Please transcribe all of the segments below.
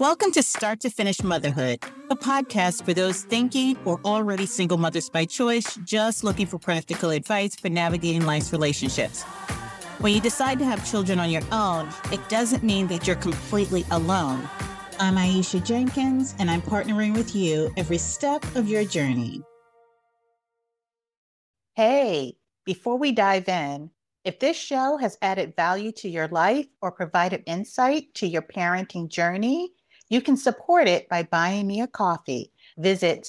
Welcome to Start to Finish Motherhood, a podcast for those thinking or already single mothers by choice, just looking for practical advice for navigating life's relationships. When you decide to have children on your own, it doesn't mean that you're completely alone. I'm Aisha Jenkins, and I'm partnering with you every step of your journey. Hey, before we dive in, if this show has added value to your life or provided insight to your parenting journey, you can support it by buying me a coffee. Visit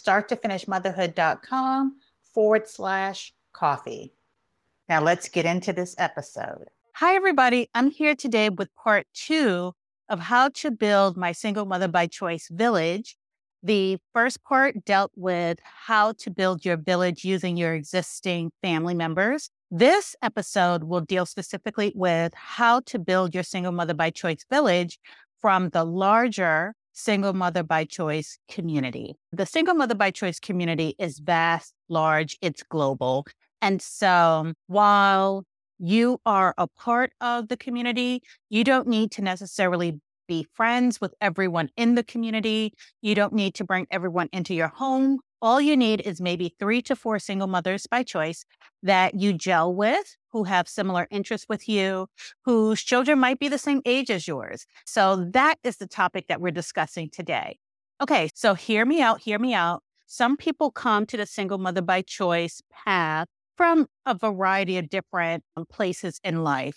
starttofinishmotherhood.com/coffee. Now let's get into this episode. Hi, everybody. I'm here today with part 2 of how to build my single mother by choice village. The first part dealt with how to build your village using your existing family members. This episode will deal specifically with how to build your single mother by choice village from the larger single mother by choice community. The single mother by choice community is vast, large, it's global. And so while you are a part of the community, you don't need to necessarily be friends with everyone in the community. You don't need to bring everyone into your home. All you need is maybe 3 to 4 single mothers by choice that you gel with, who have similar interests with you, whose children might be the same age as yours. So that is the topic that we're discussing today. Okay, so hear me out, hear me out. Some people come to the single mother by choice path from a variety of different places in life.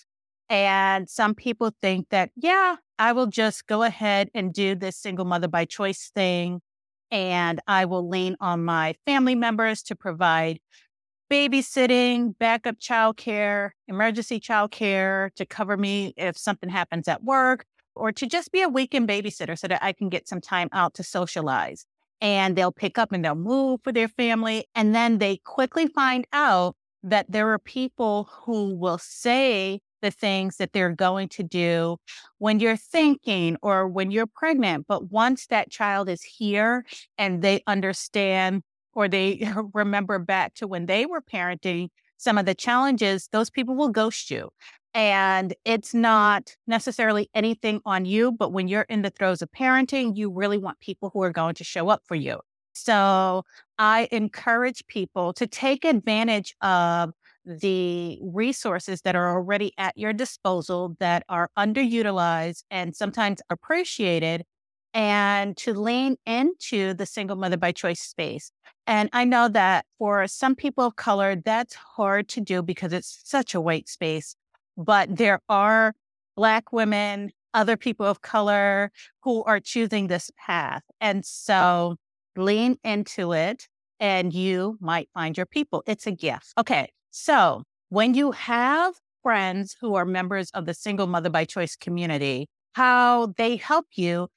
And some people think that, I will just go ahead and do this single mother by choice thing, and I will lean on my family members to provide babysitting, backup childcare, emergency childcare to cover me if something happens at work, or to just be a weekend babysitter so that I can get some time out to socialize. And they'll pick up and they'll move for their family. And then they quickly find out that there are people who will say the things that they're going to do when you're thinking or when you're pregnant. But once that child is here and they understand or they remember back to when they were parenting some of the challenges, those people will ghost you. And it's not necessarily anything on you, but when you're in the throes of parenting, you really want people who are going to show up for you. So I encourage people to take advantage of the resources that are already at your disposal that are underutilized and sometimes appreciated, and to lean into the single mother by choice space. And I know that for some people of color, that's hard to do because it's such a white space. But there are Black women, other people of color who are choosing this path. And so lean into it and you might find your people. It's a gift. Okay. So when you have friends who are members of the single mother by choice community, how they help you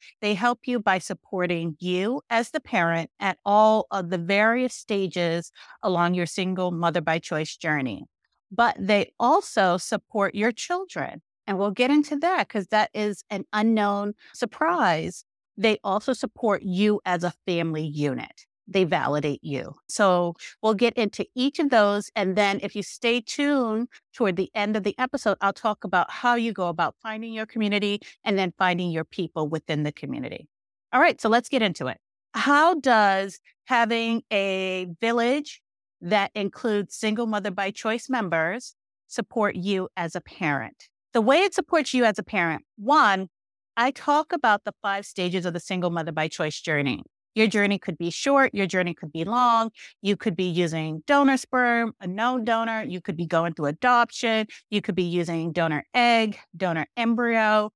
by supporting you as the parent at all of the various stages along your single mother by choice journey. But they also support your children. And we'll get into that because that is an unknown surprise. They also support you as a family unit. They validate you. So we'll get into each of those. And then if you stay tuned toward the end of the episode, I'll talk about how you go about finding your community and then finding your people within the community. All right, so let's get into it. How does having a village that includes single mother by choice members support you as a parent? The way it supports you as a parent, one, I talk about the 5 stages of the single mother by choice journey. Your journey could be short, your journey could be long. You could be using donor sperm, a known donor. You could be going through adoption. You could be using donor egg, donor embryo,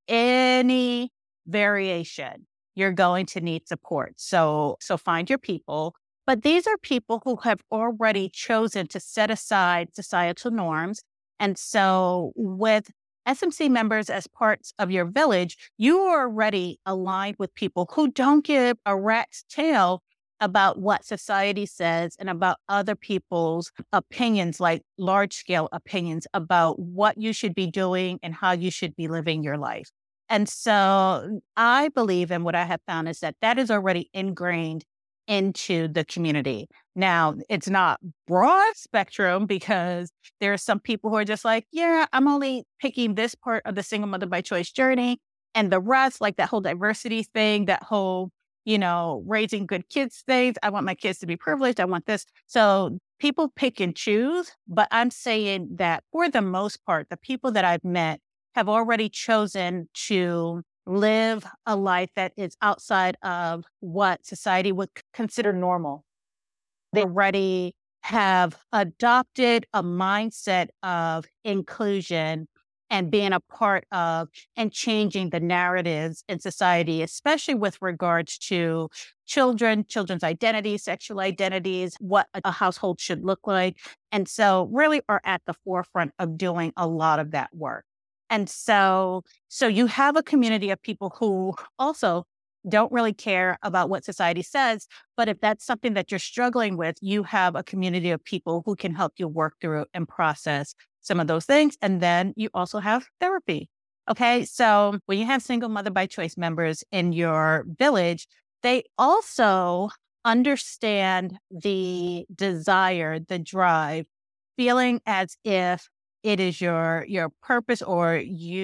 any variation. You're going to need support. So find your people. But these are people who have already chosen to set aside societal norms. And so with SMC members as parts of your village, you are already aligned with people who don't give a rat's tail about what society says and about other people's opinions, like large-scale opinions about what you should be doing and how you should be living your life. And so I believe, and what I have found is that is already ingrained into the community. Now, it's not broad spectrum because there are some people who are just like, I'm only picking this part of the single mother by choice journey. And the rest, like that whole diversity thing, that whole, raising good kids things. I want my kids to be privileged. I want this. So people pick and choose, but I'm saying that for the most part, the people that I've met have already chosen to live a life that is outside of what society would consider normal. They already have adopted a mindset of inclusion and being a part of and changing the narratives in society, especially with regards to children, children's identities, sexual identities, what a household should look like. And so really are at the forefront of doing a lot of that work. And so you have a community of people who also don't really care about what society says. But if that's something that you're struggling with, you have a community of people who can help you work through and process some of those things. And then you also have therapy. Okay. So when you have single mother by choice members in your village, they also understand the desire, the drive, feeling as if it is your purpose, or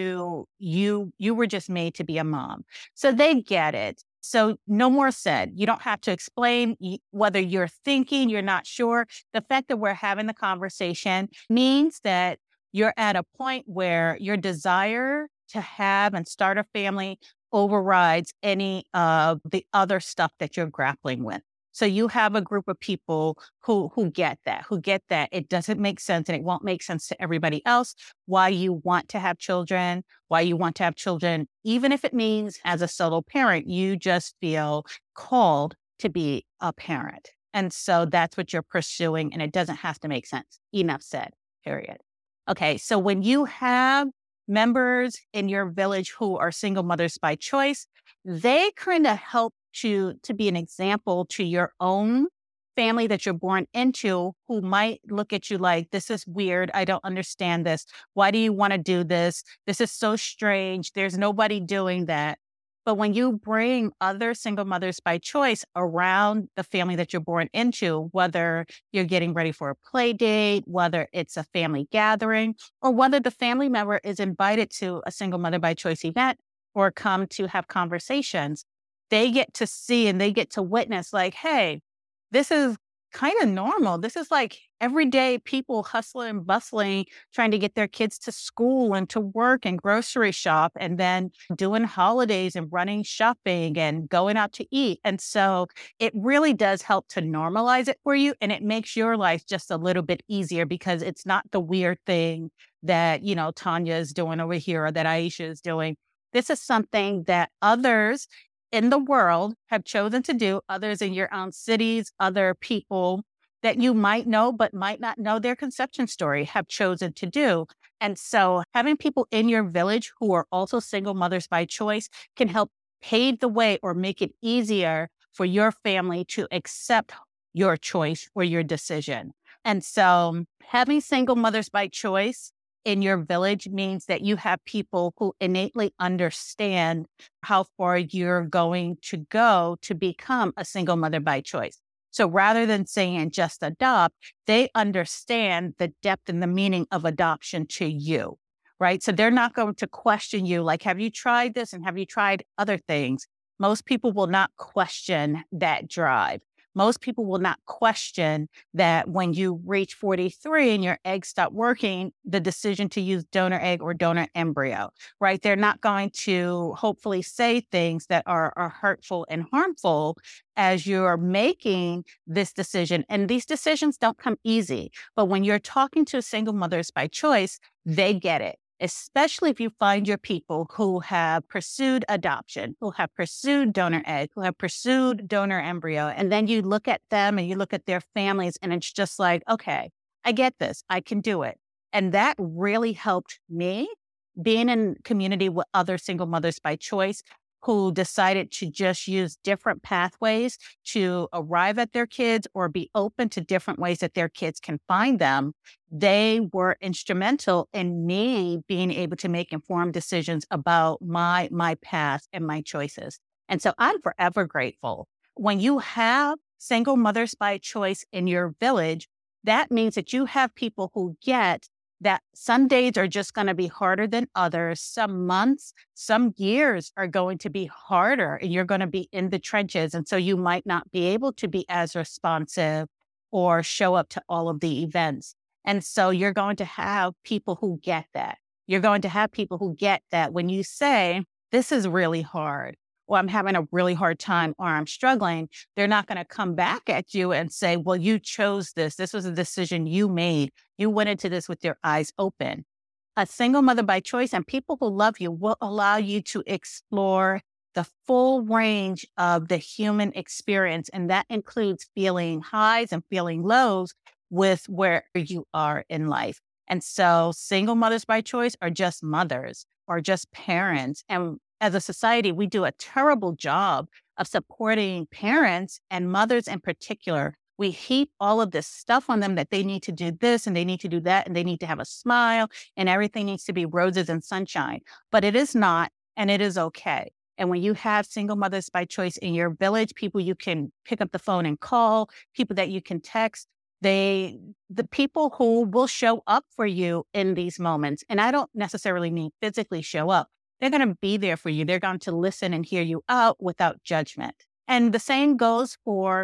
you were just made to be a mom. So they get it. So no more said. You don't have to explain whether you're thinking, you're not sure. The fact that we're having the conversation means that you're at a point where your desire to have and start a family overrides any of the other stuff that you're grappling with. So you have a group of people who get that it doesn't make sense, and it won't make sense to everybody else why you want to have children, even if it means as a solo parent, you just feel called to be a parent. And so that's what you're pursuing, and it doesn't have to make sense. Enough said, period. Okay, so when you have members in your village who are single mothers by choice, they kind of help to be an example to your own family that you're born into, who might look at you like, this is weird. I don't understand this. Why do you want to do this? This is so strange. There's nobody doing that. But when you bring other single mothers by choice around the family that you're born into, whether you're getting ready for a play date, whether it's a family gathering, or whether the family member is invited to a single mother by choice event or come to have conversations, they get to see and they get to witness like, hey, this is kind of normal. This is like everyday people hustling and bustling, trying to get their kids to school and to work and grocery shop, and then doing holidays and running shopping and going out to eat. And so it really does help to normalize it for you. And it makes your life just a little bit easier because it's not the weird thing that, Tanya is doing over here or that Aisha is doing. This is something that others in the world have chosen to do, others in your own cities, other people that you might know but might not know their conception story have chosen to do. And so having people in your village who are also single mothers by choice can help pave the way or make it easier for your family to accept your choice or your decision. And so having single mothers by choice in your village means that you have people who innately understand how far you're going to go to become a single mother by choice. So rather than saying just adopt, they understand the depth and the meaning of adoption to you, right? So they're not going to question you like, have you tried this and have you tried other things? Most people will not question that drive. Most people will not question that when you reach 43 and your eggs stop working, the decision to use donor egg or donor embryo, right? They're not going to hopefully say things that are hurtful and harmful as you're making this decision. And these decisions don't come easy. But when you're talking to single mothers by choice, they get it. Especially if you find your people who have pursued adoption, who have pursued donor egg, who have pursued donor embryo. And then you look at them and you look at their families and it's just like, okay, I get this. I can do it. And that really helped me being in community with other single mothers by choice who decided to just use different pathways to arrive at their kids or be open to different ways that their kids can find them. They were instrumental in me being able to make informed decisions about my path and my choices. And so I'm forever grateful. When you have single mothers by choice in your village, that means that you have people who get that some days are just going to be harder than others. Some months, some years are going to be harder, and you're going to be in the trenches. And so you might not be able to be as responsive or show up to all of the events. And so you're going to have people who get that. You're going to have people who get that when you say, this is really hard, or I'm having a really hard time, or I'm struggling, they're not going to come back at you and say, well, you chose this. This was a decision you made. You went into this with your eyes open. A single mother by choice and people who love you will allow you to explore the full range of the human experience. And that includes feeling highs and feeling lows with where you are in life. And so single mothers by choice are just mothers or just parents. And as a society, we do a terrible job of supporting parents and mothers in particular. We heap all of this stuff on them that they need to do this and they need to do that and they need to have a smile and everything needs to be roses and sunshine. But it is not, and it is okay. And when you have single mothers by choice in your village, people you can pick up the phone and call, people that you can text, the people who will show up for you in these moments. And I don't necessarily mean physically show up. They're going to be there for you. They're going to listen and hear you out without judgment. And the same goes for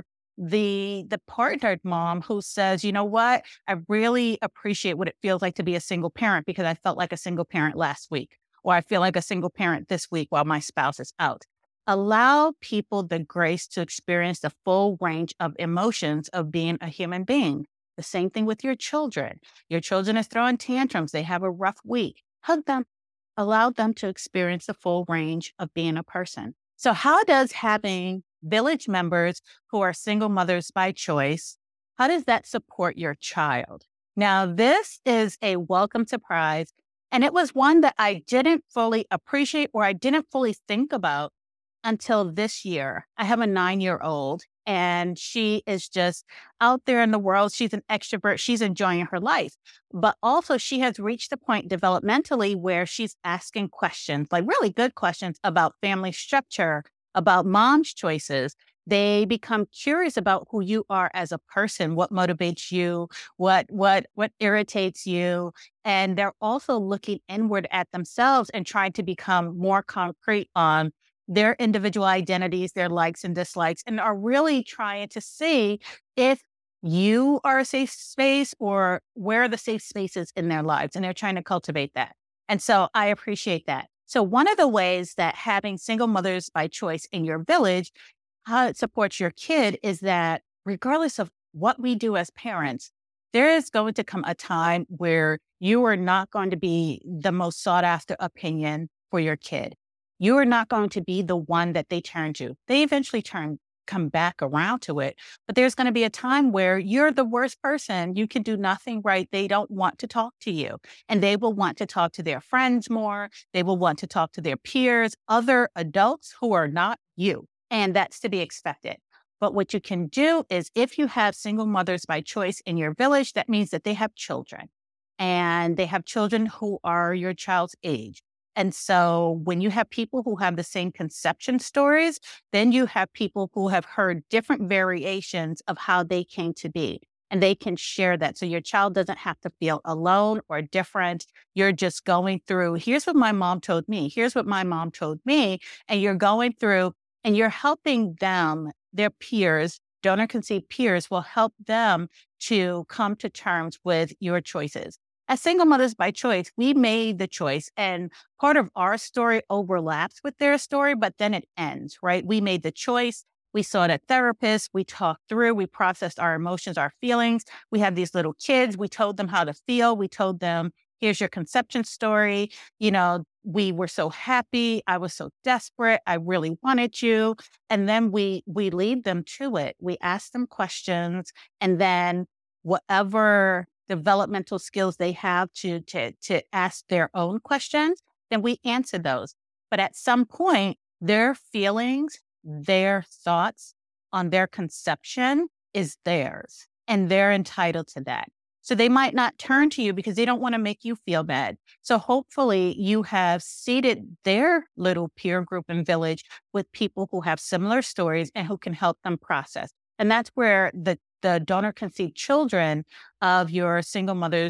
the partnered mom who says, you know what, I really appreciate what it feels like to be a single parent because I felt like a single parent last week, or I feel like a single parent this week while my spouse is out. Allow people the grace to experience the full range of emotions of being a human being. The same thing with your children. Your children are throwing tantrums. They have a rough week. Hug them. Allow them to experience the full range of being a person. So how does having village members who are single mothers by choice, how does that support your child? Now, this is a welcome surprise, and it was one that I didn't fully appreciate or I didn't fully think about until this year. I have a 9-year-old and she is just out there in the world. She's an extrovert. She's enjoying her life. But also she has reached the point developmentally where she's asking questions, like really good questions about family structure, about mom's choices. They become curious about who you are as a person, what motivates you, what irritates you. And they're also looking inward at themselves and trying to become more concrete on their individual identities, their likes and dislikes, and are really trying to see if you are a safe space or where are the safe spaces in their lives. And they're trying to cultivate that. And so I appreciate that. So one of the ways that having single mothers by choice in your village, how it supports your kid is that regardless of what we do as parents, there is going to come a time where you are not going to be the most sought after opinion for your kid. You are not going to be the one that they turn to. They eventually come back around to it. But there's going to be a time where you're the worst person. You can do nothing right. They don't want to talk to you. And they will want to talk to their friends more. They will want to talk to their peers, other adults who are not you. And that's to be expected. But what you can do is if you have single mothers by choice in your village, that means that they have children. And they have children who are your child's age. And so when you have people who have the same conception stories, then you have people who have heard different variations of how they came to be. And they can share that. So your child doesn't have to feel alone or different. You're just going through, here's what my mom told me. Here's what my mom told me. And you're going through and you're helping them, their peers, donor conceived peers will help them to come to terms with your choices. As single mothers by choice, we made the choice and part of our story overlaps with their story, but then it ends, right? We made the choice. We saw a therapist. We talked through, we processed our emotions, our feelings. We have these little kids. We told them how to feel. We told them, here's your conception story. You know, we were so happy. I was so desperate. I really wanted you. And then we lead them to it. We ask them questions and then whatever developmental skills they have to ask their own questions, then we answer those. But at some point, their feelings, their thoughts on their conception is theirs, and they're entitled to that. So they might not turn to you because they don't want to make you feel bad. So hopefully you have seeded their little peer group and village with people who have similar stories and who can help them process. And that's where the donor conceived children of your single mothers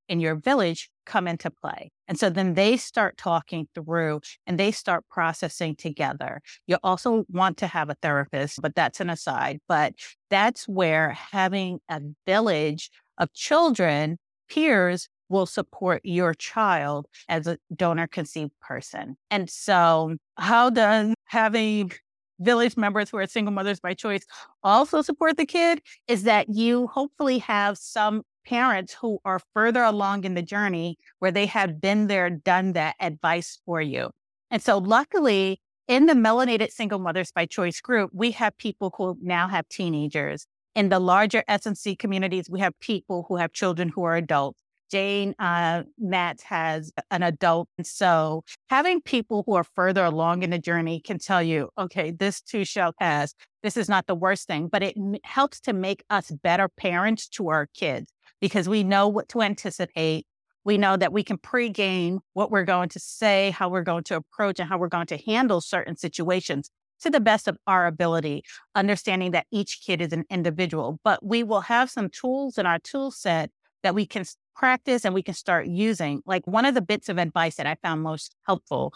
in your village come into play. And so then they start talking through and they start processing together. You also want to have a therapist, but that's an aside. But that's where having a village of children, peers, will support your child as a donor conceived person. And so, how does having village members who are single mothers by choice also support the kid? Is that you hopefully have some parents who are further along in the journey where they have been there, done that advice for you. And so, luckily, in the Melanated Single Mothers by Choice group, we have people who now have teenagers. In the larger S&C communities, we have people who have children who are adults. Jane Matz has an adult. And so having people who are further along in the journey can tell you, okay, this too shall pass. This is not the worst thing, but it helps to make us better parents to our kids because we know what to anticipate. We know that we can pregame what we're going to say, how we're going to approach, and how we're going to handle certain situations to the best of our ability, understanding that each kid is an individual. But we will have some tools in our tool set that we can practice and we can start using. Like one of the bits of advice that I found most helpful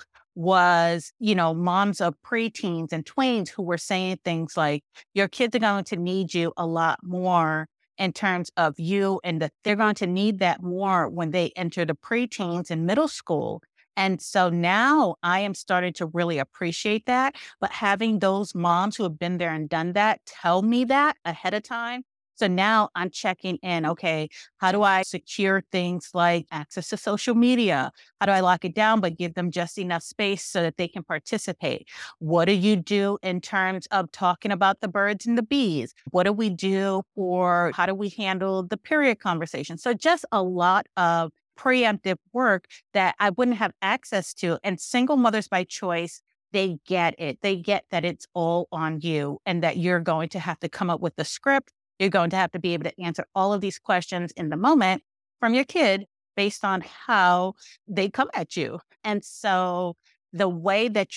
was, moms of preteens and tweens who were saying things like, your kids are going to need you a lot more in terms of you, and that they're going to need that more when they enter the preteens and middle school. And so now I am starting to really appreciate that. But having those moms who have been there and done that tell me that ahead of time. So now I'm checking in, okay, how do I secure things like access to social media? How do I lock it down, but give them just enough space so that they can participate? What do you do in terms of talking about the birds and the bees? What do we do for how do we handle the period conversation? So just a lot of preemptive work that I wouldn't have access to. And single mothers by choice, they get it. They get that it's all on you and that you're going to have to come up with the script. You're going to have to be able to answer all of these questions in the moment from your kid based on how they come at you. And so the way that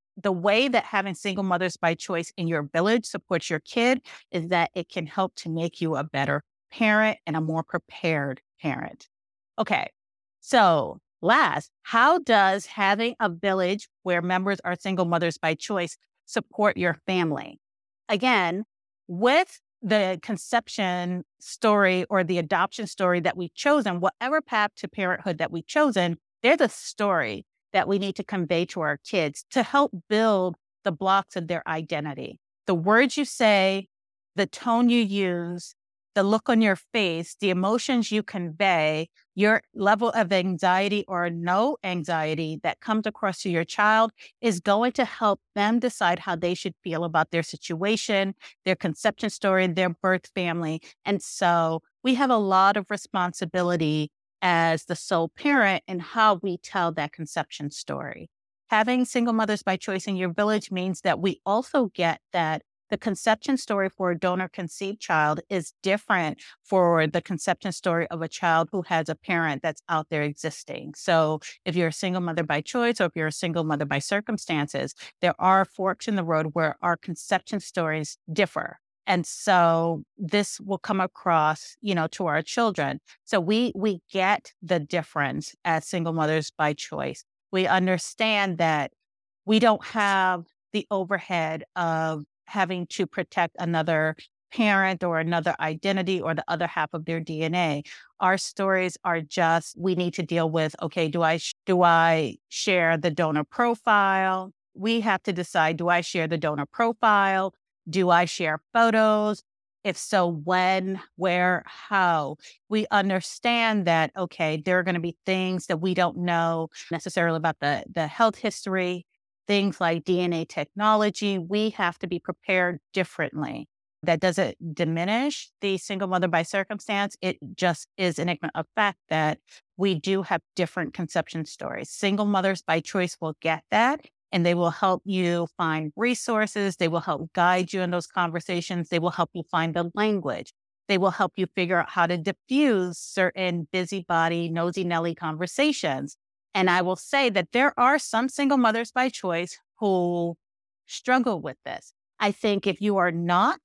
having single mothers by choice in your village supports your kid is that it can help to make you a better parent and a more prepared parent. Okay. So last, how does having a village where members are single mothers by choice support your family? Again, with the conception story or the adoption story that we've chosen, whatever path to parenthood that we've chosen, there's a story that we need to convey to our kids to help build the blocks of their identity. The words you say, the tone you use, the look on your face, the emotions you convey, your level of anxiety or no anxiety that comes across to your child is going to help them decide how they should feel about their situation, their conception story, their birth family. And so we have a lot of responsibility as the sole parent in how we tell that conception story. Having single mothers by choice in your village means that we also get that the conception story for a donor conceived child is different for the conception story of a child who has a parent that's out there existing. So if you're a single mother by choice or if you're a single mother by circumstances, there are forks in the road where our conception stories differ. And so this will come across, to our children. So we get the difference as single mothers by choice. We understand that we don't have the overhead of having to protect another parent or another identity or the other half of their DNA. Our stories are just, we need to deal with, okay, do I share the donor profile? We have to decide, do I share the donor profile? Do I share photos? If so, when, where, how? We understand that, okay, there are going to be things that we don't know necessarily about the health history. Things like DNA technology, we have to be prepared differently. That doesn't diminish the single mother by circumstance. It just is an ignorant of fact that we do have different conception stories. Single mothers by choice will get that, and they will help you find resources. They will help guide you in those conversations. They will help you find the language. They will help you figure out how to diffuse certain busybody, nosy Nelly conversations. And I will say that there are some single mothers by choice who struggle with this. I think if you are not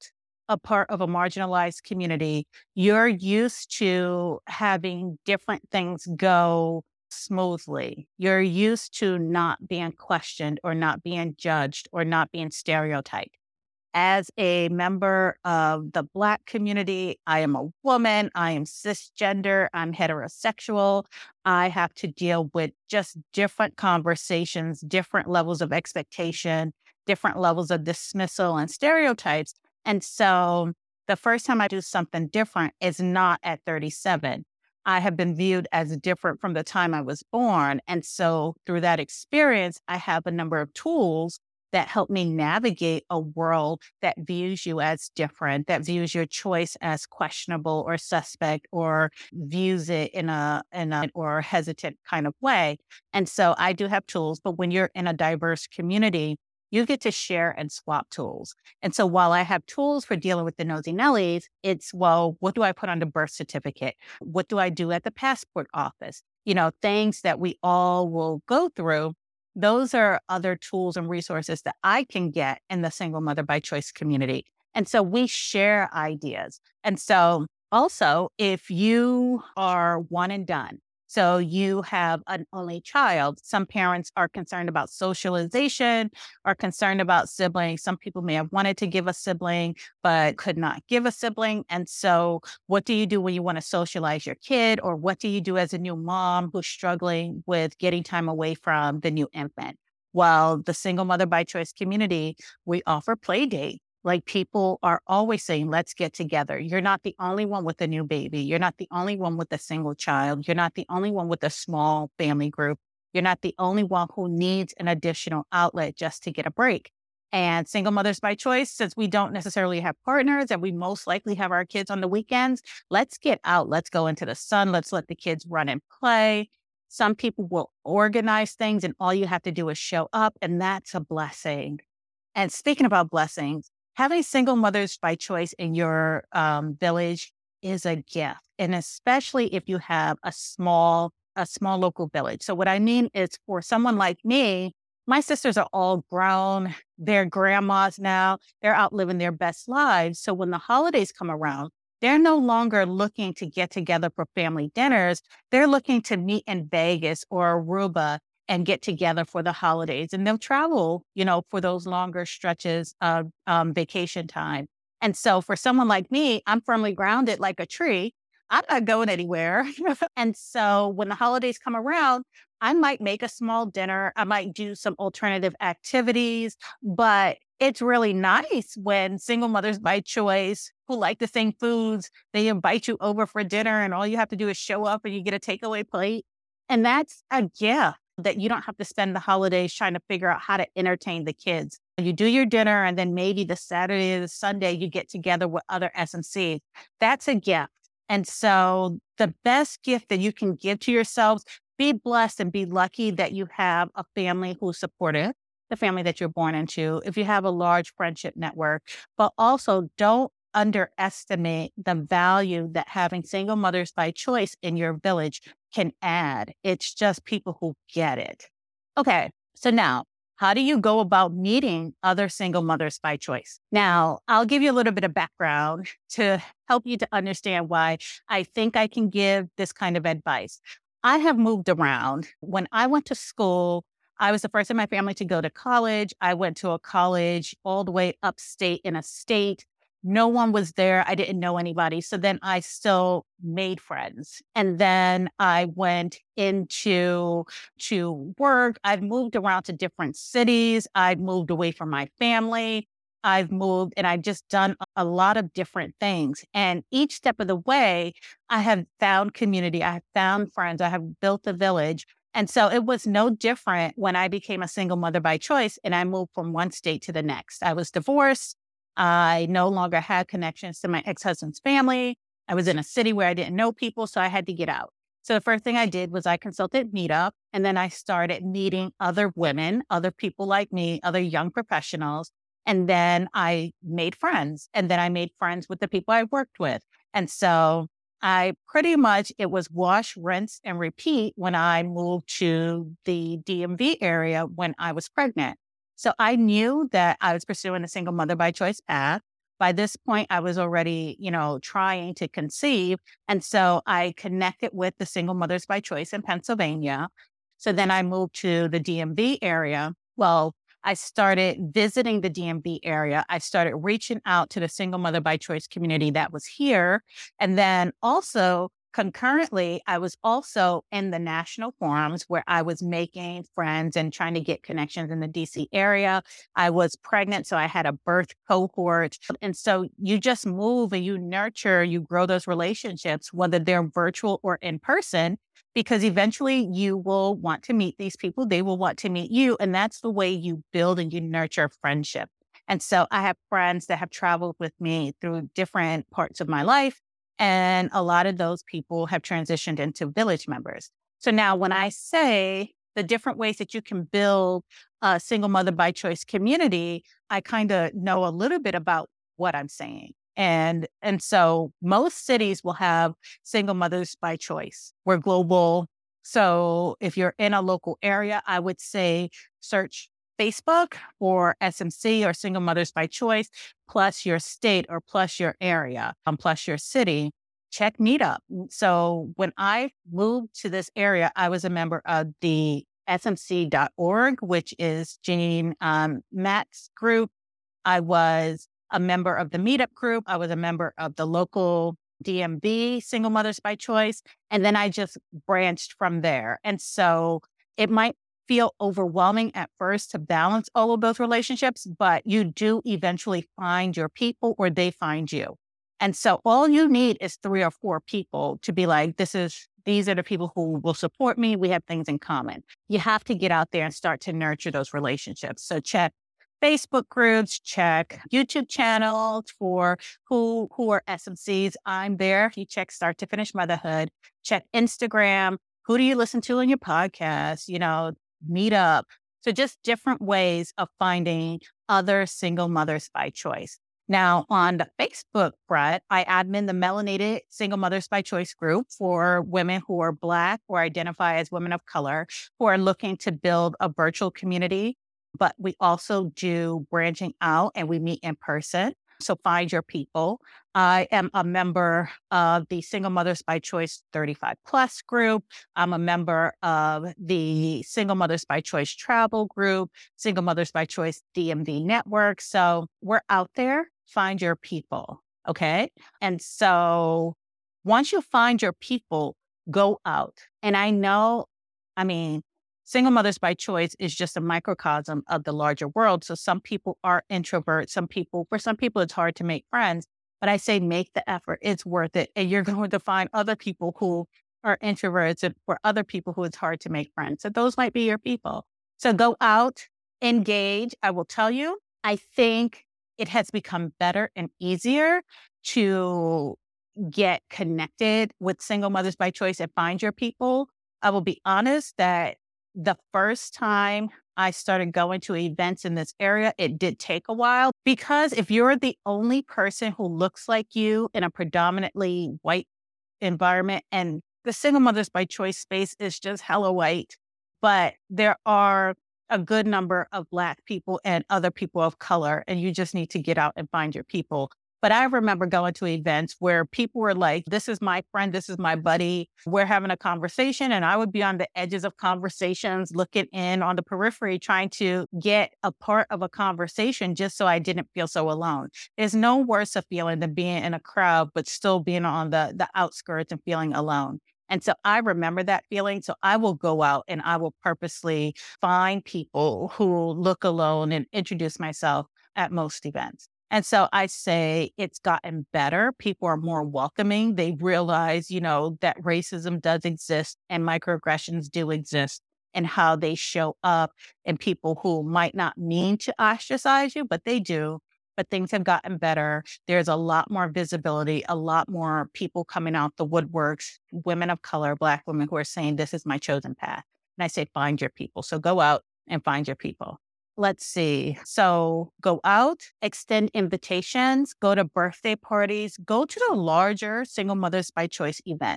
a part of a marginalized community, you're used to having different things go smoothly. You're used to not being questioned or not being judged or not being stereotyped. As a member of the Black community, I am a woman, I am cisgender, I'm heterosexual. I have to deal with just different conversations, different levels of expectation, different levels of dismissal and stereotypes. And so the first time I do something different is not at 37. I have been viewed as different from the time I was born. And so through that experience, I have a number of tools that help me navigate a world that views you as different, that views your choice as questionable or suspect, or views it in a or hesitant kind of way. And so I do have tools, but when you're in a diverse community, you get to share and swap tools. And so while I have tools for dealing with the nosy Nellies, it's, well, what do I put on the birth certificate? What do I do at the passport office? Things that we all will go through. Those are other tools and resources that I can get in the single mother by choice community. And so we share ideas. And so also, if you are one and done, so you have an only child, some parents are concerned about socialization, are concerned about siblings. Some people may have wanted to give a sibling, but could not give a sibling. And so what do you do when you want to socialize your kid? Or what do you do as a new mom who's struggling with getting time away from the new infant? Well, the single mother by choice community, we offer play date. Like, people are always saying, let's get together. You're not the only one with a new baby. You're not the only one with a single child. You're not the only one with a small family group. You're not the only one who needs an additional outlet just to get a break. And single mothers by choice, since we don't necessarily have partners and we most likely have our kids on the weekends, let's get out. Let's go into the sun. Let's let the kids run and play. Some people will organize things and all you have to do is show up, and that's a blessing. And speaking about blessings, having single mothers by choice in your village is a gift, and especially if you have a small local village. So what I mean is, for someone like me, my sisters are all grown. They're grandmas now. They're out living their best lives. So when the holidays come around, they're no longer looking to get together for family dinners. They're looking to meet in Vegas or Aruba and get together for the holidays. And they'll travel, for those longer stretches of vacation time. And so for someone like me, I'm firmly grounded like a tree. I'm not going anywhere. And so when the holidays come around, I might make a small dinner. I might do some alternative activities, but it's really nice when single mothers by choice who like the same foods, they invite you over for dinner and all you have to do is show up and you get a takeaway plate. And that's a gift, that you don't have to spend the holidays trying to figure out how to entertain the kids. You do your dinner, and then maybe the Saturday or the Sunday you get together with other SMCs. That's a gift. And so the best gift that you can give to yourselves, be blessed and be lucky that you have a family who's supportive, the family that you're born into, if you have a large friendship network, but also don't underestimate the value that having single mothers by choice in your village can add. It's just people who get it. Okay, so now, how do you go about meeting other single mothers by choice? Now, I'll give you a little bit of background to help you to understand why I think I can give this kind of advice. I have moved around. When I went to school, I was the first in my family to go to college. I went to a college all the way upstate in a state. No one was there. I didn't know anybody. So then I still made friends. And then I went into to work. I've moved around to different cities. I've moved away from my family. I've moved and I've just done a lot of different things. And each step of the way, I have found community. I have found friends. I have built a village. And so it was no different when I became a single mother by choice and I moved from one state to the next. I was divorced. I no longer had connections to my ex-husband's family. I was in a city where I didn't know people, so I had to get out. So the first thing I did was I consulted Meetup, and then I started meeting other women, other people like me, other young professionals. And then I made friends, and then I made friends with the people I worked with. And so I pretty much, it was wash, rinse, and repeat when I moved to the DMV area when I was pregnant. So I knew that I was pursuing a single mother by choice path. By this point, I was already, trying to conceive. And so I connected with the Single Mothers by Choice in Pennsylvania. So then I moved to the DMV area. Well, I started visiting the DMV area. I started reaching out to the Single Mother by Choice community that was here. And then also concurrently, I was also in the national forums where I was making friends and trying to get connections in the DC area. I was pregnant, so I had a birth cohort. And so you just move and you nurture, you grow those relationships, whether they're virtual or in person, because eventually you will want to meet these people. They will want to meet you. And that's the way you build and you nurture friendship. And so I have friends that have traveled with me through different parts of my life. And a lot of those people have transitioned into village members. So now when I say the different ways that you can build a Single Mother by Choice community, I kind of know a little bit about what I'm saying. And so most cities will have Single Mothers by Choice. We're global. So if you're in a local area, I would say search Facebook for SMC or Single Mothers by Choice, plus your state or plus your area, plus your city. Check Meetup. So when I moved to this area, I was a member of the smc.org, which is Jean Matt's group. I was a member of the Meetup group. I was a member of the local DMV Single Mothers by Choice. And then I just branched from there. And so it might feel overwhelming at first to balance all of those relationships, but you do eventually find your people or they find you. And so all you need is 3 or 4 people to be like, these are the people who will support me. We have things in common. You have to get out there and start to nurture those relationships. So check Facebook groups, check YouTube channels for who are SMCs. I'm there. You check Start to Finish Motherhood. Check Instagram. Who do you listen to in your podcast? Meetup. So just different ways of finding other single mothers by choice. Now, on the Facebook front, I admin the Melanated Single Mothers by Choice group for women who are Black or identify as women of color who are looking to build a virtual community. But we also do branching out and we meet in person. So find your people. I am a member of the Single Mothers by Choice 35 plus group. I'm a member of the Single Mothers by Choice travel group, Single Mothers by Choice DMV network. So we're out there. Find your people. Okay. And so once you find your people, go out. And Single Mothers by Choice is just a microcosm of the larger world. So some people are introverts. For some people, it's hard to make friends. But I say make the effort. It's worth it. And you're going to find other people who are introverts and for other people who it's hard to make friends. So those might be your people. So go out, engage. I will tell you, I think it has become better and easier to get connected with Single Mothers by Choice and find your people. I will be honest that the first time I started going to events in this area, it did take a while because if you're the only person who looks like you in a predominantly white environment, and the Single Mothers by Choice space is just hella white, but there are a good number of Black people and other people of color, and you just need to get out and find your people. But I remember going to events where people were like, this is my friend, this is my buddy, we're having a conversation. And I would be on the edges of conversations, looking in on the periphery, trying to get a part of a conversation just so I didn't feel so alone. There's no worse a feeling than being in a crowd, but still being on the outskirts and feeling alone. And so I remember that feeling. So I will go out and I will purposely find people who look alone and introduce myself at most events. And so I say it's gotten better. People are more welcoming. They realize, that racism does exist and microaggressions do exist and how they show up in people who might not mean to ostracize you, but they do. But things have gotten better. There's a lot more visibility, a lot more people coming out the woodworks, women of color, Black women who are saying, this is my chosen path. And I say, find your people. So go out and find your people. Let's see. So go out, extend invitations, go to birthday parties, go to the larger Single Mothers by Choice events.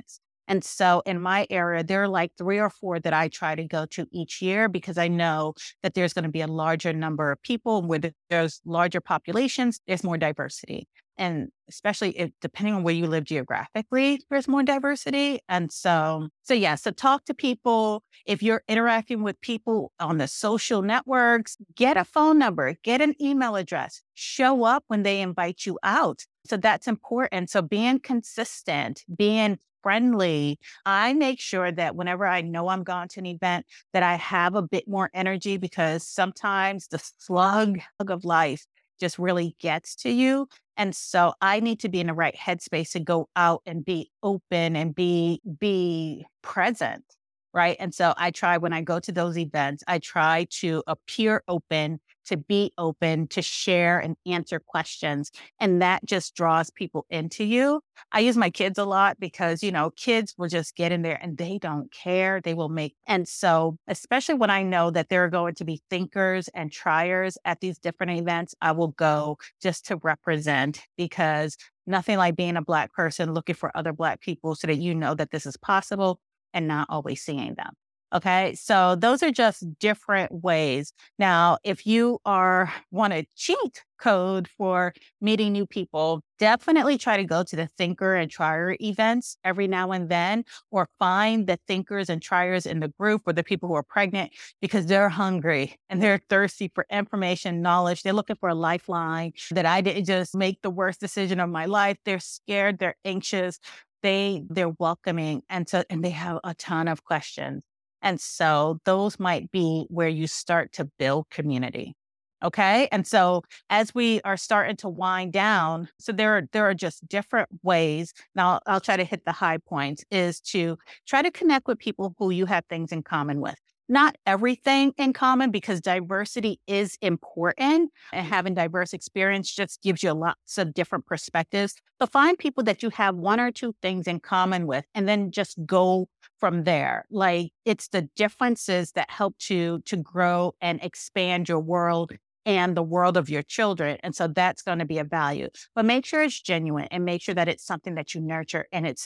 And so in my area, there are like 3 or 4 that I try to go to each year because I know that there's going to be a larger number of people. Where there's larger populations, there's more diversity. And especially if depending on where you live geographically, there's more diversity. And so yeah, so talk to people. If you're interacting with people on the social networks, get a phone number, get an email address, show up when they invite you out. So that's important. So being consistent, being friendly, I make sure that whenever I know I'm going to an event, that I have a bit more energy because sometimes the slug of life just really gets to you. And so I need to be in the right headspace to go out and be open and be present. Right. And so I try when I go to those events, I try to appear open, to be open, to share and answer questions. And that just draws people into you. I use my kids a lot because, kids will just get in there and they don't care. They will make. And so, especially when I know that there are going to be thinkers and triers at these different events, I will go just to represent because nothing like being a Black person looking for other Black people so that you know that this is possible and not always seeing them. Okay. So those are just different ways. Now, if you want to cheat code for meeting new people, definitely try to go to the thinker and trier events every now and then, or find the thinkers and triers in the group or the people who are pregnant because they're hungry and they're thirsty for information, knowledge. They're looking for a lifeline that I didn't just make the worst decision of my life. They're scared. They're anxious. They're welcoming. And they have a ton of questions. And so those might be where you start to build community. Okay. And so as we are starting to wind down, so there are just different ways. Now I'll try to hit the high points is to try to connect with people who you have things in common with. Not everything in common because diversity is important and having diverse experience just gives you lots of different perspectives. But find people that you have 1 or 2 things in common with and then just go from there. Like it's the differences that help to grow and expand your world and the world of your children. And so that's going to be a value. But make sure it's genuine and make sure that it's something that you nurture and it's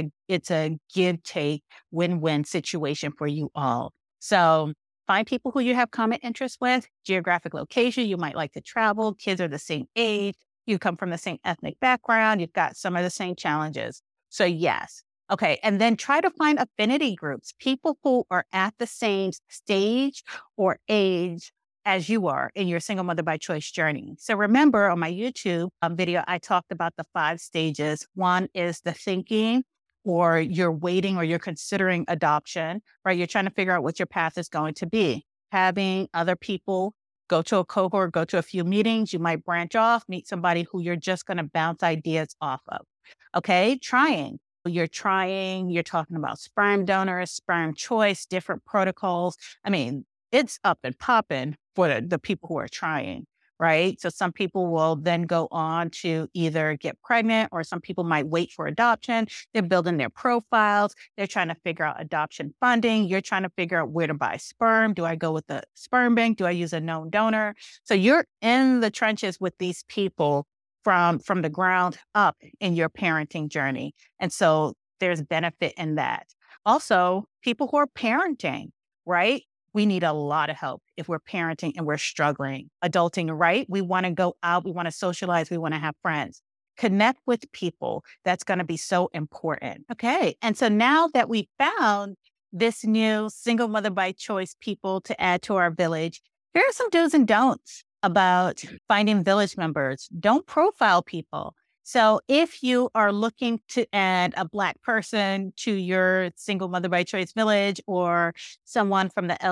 a give take win-win situation for you all. So find people who you have common interests with, geographic location, you might like to travel, kids are the same age, you come from the same ethnic background, you've got some of the same challenges. So yes. Okay. And then try to find affinity groups, people who are at the same stage or age as you are in your single mother by choice journey. So remember on my YouTube video, I talked about the 5 stages. One is the thinking, or you're waiting or you're considering adoption, right? You're trying to figure out what your path is going to be. Having other people go to a cohort, go to a few meetings, you might branch off, meet somebody who you're just going to bounce ideas off of. Okay, trying. You're talking about sperm donors, sperm choice, different protocols. I mean, it's up and popping for the people who are trying. Right. So some people will then go on to either get pregnant or some people might wait for adoption. They're building their profiles. They're trying to figure out adoption funding. You're trying to figure out where to buy sperm. Do I go with the sperm bank? Do I use a known donor? So you're in the trenches with these people from the ground up in your parenting journey. And so there's benefit in that. Also, people who are parenting, right? We need a lot of help if we're parenting and we're struggling. Adulting, right? We want to go out, we want to socialize, we want to have friends. Connect with people. That's going to be so important. Okay. And so now that we found this new single mother by choice people to add to our village, here are some do's and don'ts about finding village members. Don't profile people. So if you are looking to add a Black person to your single mother by choice village or someone from the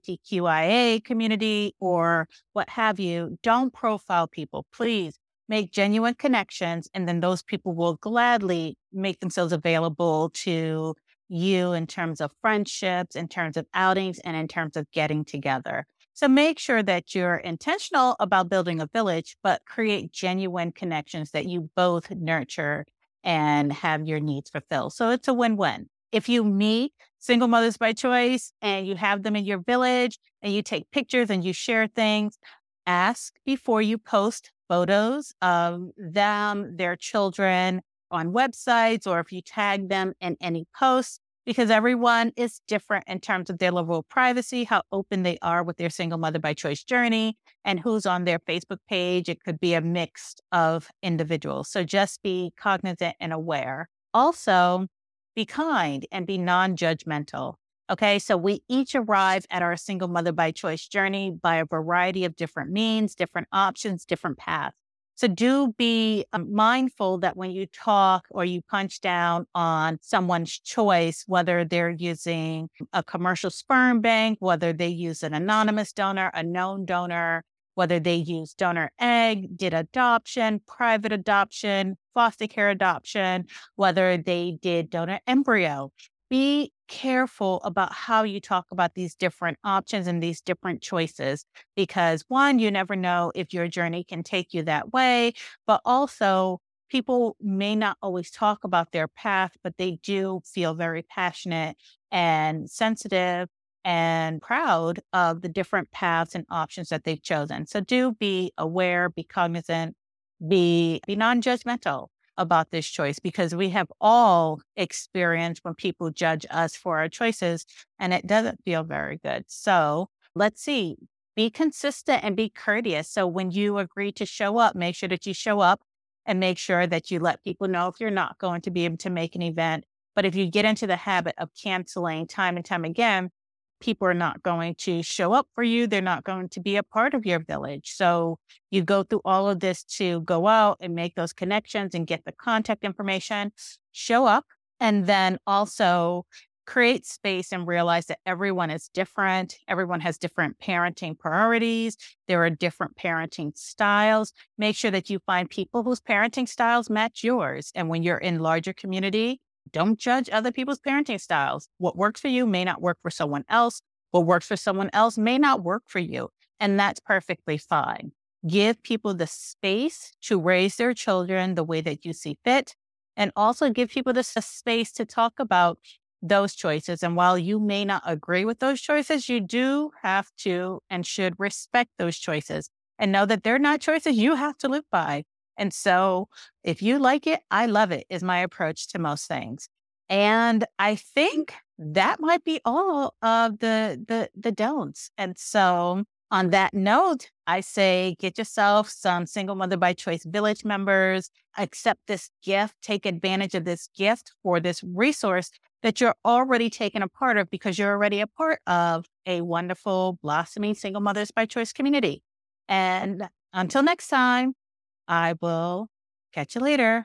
LGBTQIA community or what have you, don't profile people. Please make genuine connections. And then those people will gladly make themselves available to you in terms of friendships, in terms of outings, and in terms of getting together. So make sure that you're intentional about building a village, but create genuine connections that you both nurture and have your needs fulfilled. So it's a win-win. If you meet single mothers by choice and you have them in your village and you take pictures and you share things, ask before you post photos of them, their children, on websites or if you tag them in any posts, because everyone is different in terms of their level of privacy, how open they are with their single mother by choice journey, and who's on their Facebook page. It could be a mix of individuals. So just be cognizant and aware. Also, be kind and be non-judgmental. Okay, so we each arrive at our single mother by choice journey by a variety of different means, different options, different paths. So do be mindful that when you talk or you punch down on someone's choice, whether they're using a commercial sperm bank, whether they use an anonymous donor, a known donor, whether they use donor egg, did adoption, private adoption, foster care adoption, whether they did donor embryo. Be careful about how you talk about these different options and these different choices, because one, you never know if your journey can take you that way, but also people may not always talk about their path, but they do feel very passionate and sensitive and proud of the different paths and options that they've chosen. So do be aware, be cognizant, be non-judgmental about this choice, because we have all experienced when people judge us for our choices and it doesn't feel very good. So let's see, be consistent and be courteous. So when you agree to show up, make sure that you show up and make sure that you let people know if you're not going to be able to make an event. But if you get into the habit of canceling time and time again, people are not going to show up for you. They're not going to be a part of your village. So you go through all of this to go out and make those connections and get the contact information, show up, and then also create space and realize that everyone is different. Everyone has different parenting priorities. There are different parenting styles. Make sure that you find people whose parenting styles match yours. And when you're in larger community, don't judge other people's parenting styles. What works for you may not work for someone else. What works for someone else may not work for you. And that's perfectly fine. Give people the space to raise their children the way that you see fit. And also give people the space to talk about those choices. And while you may not agree with those choices, you do have to and should respect those choices and know that they're not choices you have to live by. And so if you like it, I love it is my approach to most things. And I think that might be all of the don'ts. And so on that note, I say get yourself some single mother by choice village members, accept this gift, take advantage of this gift for this resource that you're already taken a part of because you're already a part of a wonderful blossoming single mothers by choice community. And until next time, I will catch you later.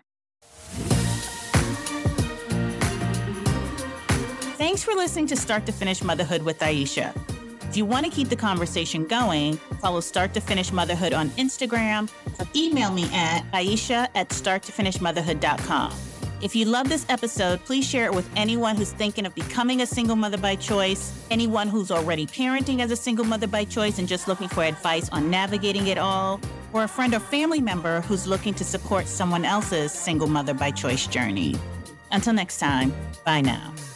Thanks for listening to Start to Finish Motherhood with Aisha. If you want to keep the conversation going, follow Start to Finish Motherhood on Instagram or email me at aisha@starttofinishmotherhood.com. If you love this episode, please share it with anyone who's thinking of becoming a single mother by choice, anyone who's already parenting as a single mother by choice and just looking for advice on navigating it all, or a friend or family member who's looking to support someone else's single mother by choice journey. Until next time, bye now.